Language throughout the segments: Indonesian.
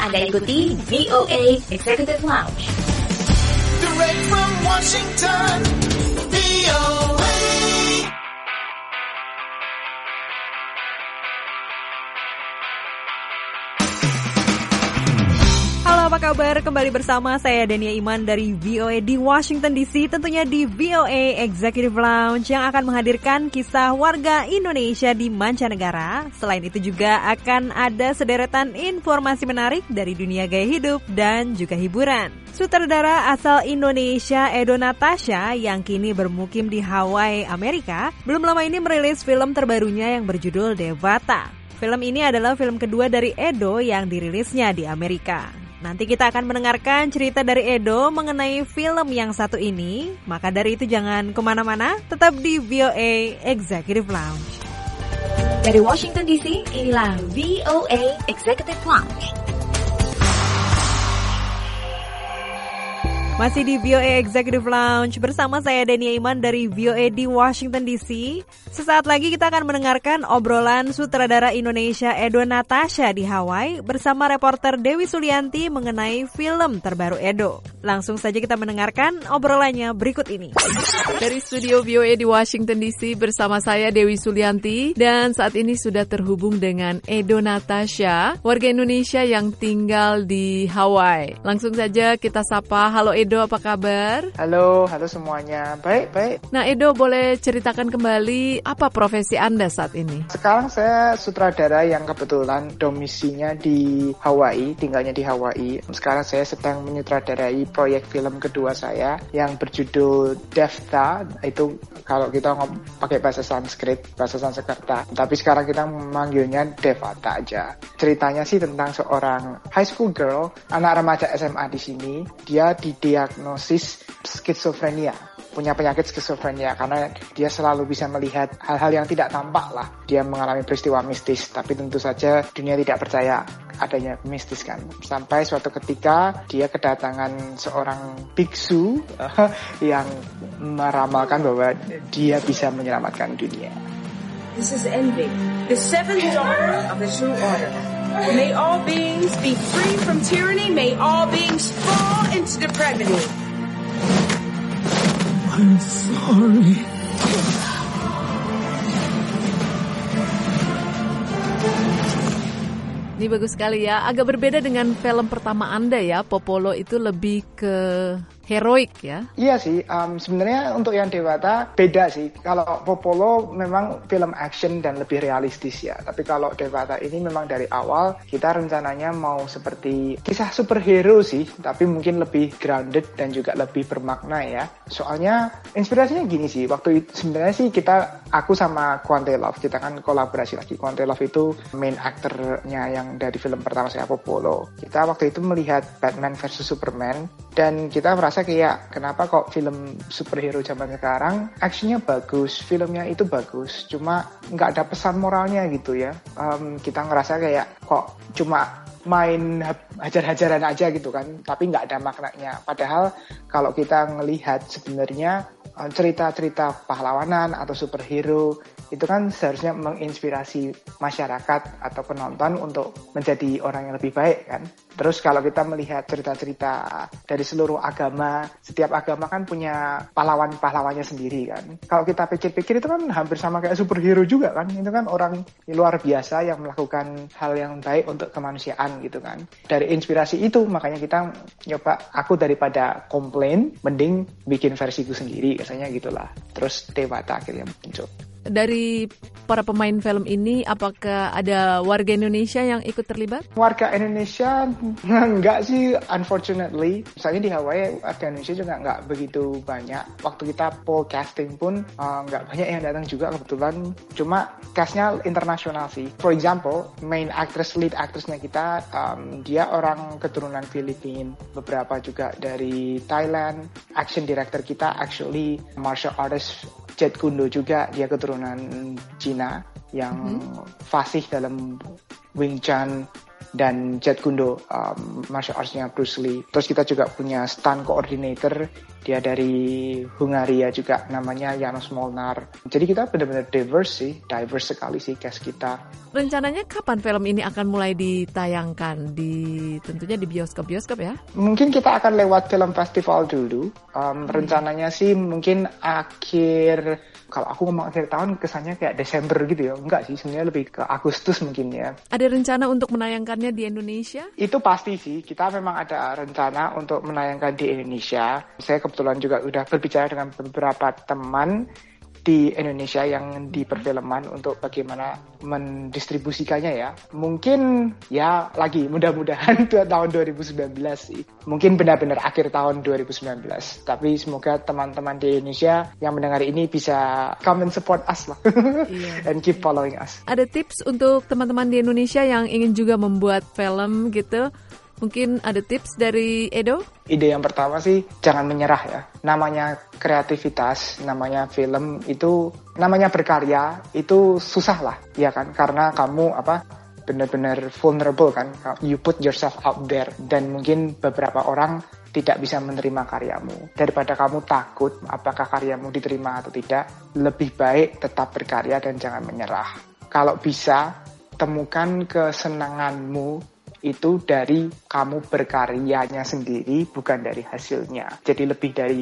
Anda ikuti VOA Executive Lounge. Direct from Washington, VOA. Halo, apa kabar? Kembali bersama saya Dania Iman dari VOA di Washington DC, tentunya di VOA Executive Lounge yang akan menghadirkan kisah warga Indonesia di mancanegara. Selain itu juga akan ada sederetan informasi menarik dari dunia gaya hidup dan juga hiburan. Sutradara asal Indonesia Edo Natasha yang kini bermukim di Hawaii, Amerika, belum lama ini merilis film terbarunya yang berjudul Devata. Film ini adalah film kedua dari Edo yang dirilisnya di Amerika. Nanti kita akan mendengarkan cerita dari Edo mengenai film yang satu ini. Maka dari itu jangan kemana-mana, tetap di VOA Executive Lounge. Dari Washington DC, inilah VOA Executive Lounge. Masih di VOA Executive Lounge bersama saya Dania Iman dari VOA di Washington DC. Sesaat lagi kita akan mendengarkan obrolan sutradara Indonesia Edo Natasha di Hawaii bersama reporter Dewi Sulianti mengenai film terbaru Edo. Langsung saja kita mendengarkan obrolannya berikut ini. Dari studio VOA di Washington DC bersama saya Dewi Sulianti, dan saat ini sudah terhubung dengan Edo Natasha, warga Indonesia yang tinggal di Hawaii. Langsung saja kita sapa. Halo Edo, apa kabar? Halo semuanya. Baik. Nah Edo, boleh ceritakan kembali apa profesi Anda saat ini? Sekarang saya sutradara yang kebetulan domisinya di Hawaii, tinggalnya di Hawaii. Sekarang saya sedang menyutradarai proyek film kedua saya yang berjudul Devata. Itu kalau kita pakai bahasa Sanskerta. Tapi sekarang kita memanggilnya Devata aja. Ceritanya sih tentang seorang high school girl, anak remaja SMA di sini. Dia didiagnosis skizofrenia, punya penyakit skizofrenia karena dia selalu bisa melihat hal-hal yang tidak tampak lah. Dia mengalami peristiwa mistis, tapi tentu saja dunia tidak percaya adanya mistis kan. Sampai suatu ketika dia kedatangan seorang biksu yang meramalkan bahwa dia bisa menyelamatkan dunia. This is Envy, the seventh daughter of the true order. May all beings be free from tyranny. May all beings fall into depravity. I'm sorry. Ini bagus sekali ya, agak berbeda dengan film pertama Anda ya, Popolo itu lebih ke heroik ya? Iya sih, sebenarnya untuk yang Devata beda sih. Kalau Popolo memang film action dan lebih realistis ya. Tapi kalau Devata ini memang dari awal kita rencananya mau seperti kisah superhero sih, tapi mungkin lebih grounded dan juga lebih bermakna ya. Soalnya inspirasinya gini sih, sebenarnya sih aku sama Kwante Love, kita kan kolaborasi lagi. Kwante Love itu main aktornya yang dari film pertama saya Popolo. Kita waktu itu melihat Batman vs Superman dan kita merasa kayak kenapa kok film superhero zaman sekarang actionnya bagus, filmnya itu bagus, cuma nggak ada pesan moralnya gitu ya. Kita ngerasa kayak kok cuma main hajar-hajaran aja gitu kan, tapi nggak ada maknanya. Padahal kalau kita ngelihat sebenarnya cerita-cerita pahlawanan atau superhero itu kan seharusnya menginspirasi masyarakat atau penonton untuk menjadi orang yang lebih baik kan. Terus kalau kita melihat cerita-cerita dari seluruh agama, setiap agama kan punya pahlawan-pahlawannya sendiri kan. Kalau kita pikir-pikir itu kan hampir sama kayak superhero juga kan. Itu kan orang luar biasa yang melakukan hal yang baik untuk kemanusiaan gitu kan. Dari inspirasi itu makanya kita nyoba, aku daripada komplain mending bikin versiku sendiri, rasanya gitulah. Terus Devata akhirnya muncul. Dari para pemain film ini, apakah ada warga Indonesia yang ikut terlibat? Warga Indonesia enggak sih, unfortunately. Misalnya di Hawaii, warga Indonesia juga enggak begitu banyak. Waktu kita poll casting pun enggak banyak yang datang juga kebetulan. Cuma castnya internasional sih. For example, lead actressnya kita, dia orang keturunan Filipina. Beberapa juga dari Thailand. Action director kita actually martial artist Jet Kundo juga, dia keturunan Cina yang fasih dalam Wing Chun dan Jet Kundo martial arts-nya Bruce Lee. Terus kita juga punya stunt coordinator dia dari Hungaria juga, namanya János Molnár. Jadi kita benar-benar diverse sekali sih cast kita. Rencananya kapan film ini akan mulai ditayangkan? Tentunya di bioskop-bioskop ya? Mungkin kita akan lewat film festival dulu. Rencananya sih mungkin kalau aku ngomong akhir tahun kesannya kayak Desember gitu ya. Enggak sih, sebenarnya lebih ke Agustus mungkin ya. Ada rencana untuk menayangkannya di Indonesia? Itu pasti sih, kita memang ada rencana untuk menayangkan di Indonesia. Saya kebetulan juga udah berbicara dengan beberapa teman di Indonesia yang di perfilman untuk bagaimana mendistribusikannya ya. Mungkin ya lagi mudah-mudahan tahun 2019 sih. Mungkin benar-benar akhir tahun 2019. Tapi semoga teman-teman di Indonesia yang mendengar ini bisa come and support us lah. And keep following us. Ada tips untuk teman-teman di Indonesia yang ingin juga membuat film gitu? Mungkin ada tips dari Edo? Ide yang pertama sih, jangan menyerah ya. Namanya kreativitas, namanya film itu, namanya berkarya, itu susah lah, ya kan? Karena kamu benar-benar vulnerable kan. You put yourself out there. Dan mungkin beberapa orang tidak bisa menerima karyamu. Daripada kamu takut apakah karyamu diterima atau tidak, lebih baik tetap berkarya dan jangan menyerah. Kalau bisa, temukan kesenanganmu itu dari kamu berkaryanya sendiri, bukan dari hasilnya. Jadi lebih dari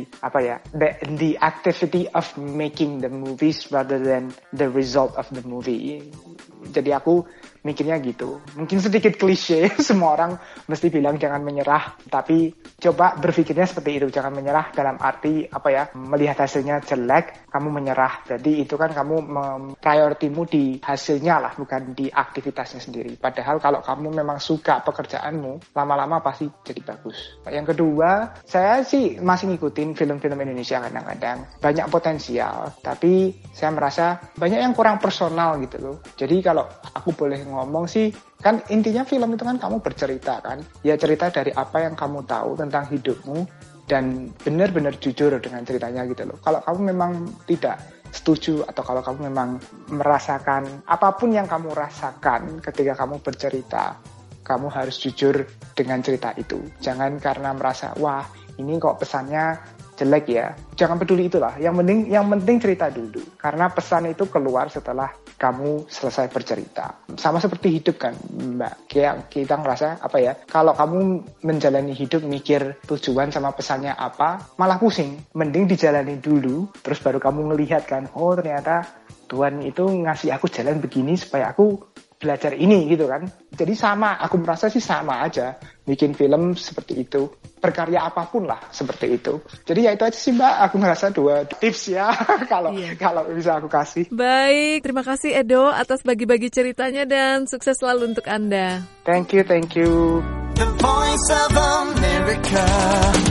the activity of making the movies rather than the result of the movie. Jadi aku mikirnya gitu. Mungkin sedikit klise, semua orang mesti bilang jangan menyerah, tapi coba berpikirnya seperti itu. Jangan menyerah dalam arti melihat hasilnya jelek, kamu menyerah. Jadi itu kan kamu prioritimu di hasilnya lah, bukan di aktivitasnya sendiri. Padahal kalau kamu memang suka pekerjaanmu, lama-lama pasti jadi bagus. Yang kedua, saya sih masih ngikutin film-film Indonesia kadang-kadang. Banyak potensial, tapi saya merasa banyak yang kurang personal gitu loh. Jadi kalau aku boleh ngomong sih, kan intinya film itu kan kamu bercerita kan. Ya cerita dari apa yang kamu tahu tentang hidupmu dan benar-benar jujur dengan ceritanya gitu loh. Kalau kamu memang tidak setuju atau kalau kamu memang merasakan apapun yang kamu rasakan ketika kamu bercerita, kamu harus jujur dengan cerita itu. Jangan karena merasa, wah ini kok pesannya jelek ya. Jangan peduli itulah. Yang penting cerita dulu. Karena pesan itu keluar setelah kamu selesai bercerita. Sama seperti hidup kan, Mbak. Kayak kita ngerasa kalau kamu menjalani hidup mikir tujuan sama pesannya apa, malah pusing. Mending dijalani dulu, terus baru kamu ngelihat kan, oh ternyata Tuhan itu ngasih aku jalan begini supaya aku belajar ini gitu kan. Jadi sama, aku merasa sih sama aja bikin film seperti itu. Berkarya apapun lah seperti itu. Jadi ya itu aja sih Mbak, aku ngerasa 2 tips ya kalau bisa aku kasih. Baik, terima kasih Edo atas bagi-bagi ceritanya dan sukses selalu untuk Anda. Thank you. The Voice of America.